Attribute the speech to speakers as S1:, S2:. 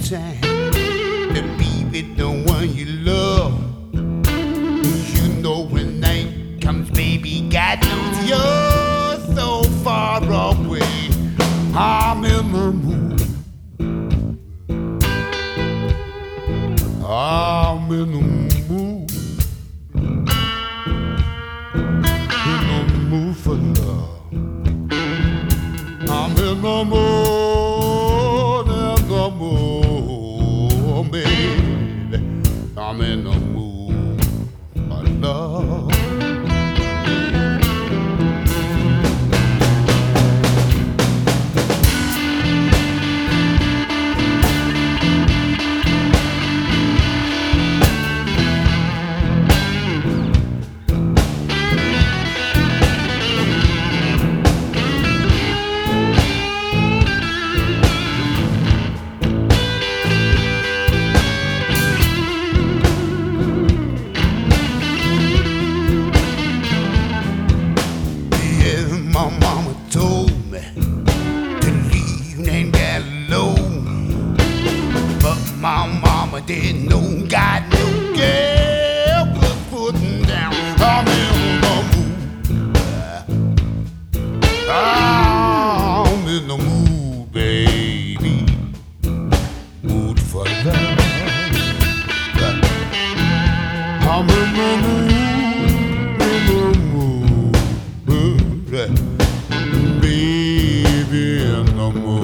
S1: time to be with the one you love. You know when night comes, baby, God knows you're so far away. I'm in the mood. I'm in the mood. In the mood for love. I'm in the mood, baby. I'm in the mood for love. My mama told me to leave and get alone, but my mama didn't know God knew girl was putting down. I'm in the mood. I'm in the mood, baby. Mood for love. I'm in the mood, baby, in the mood.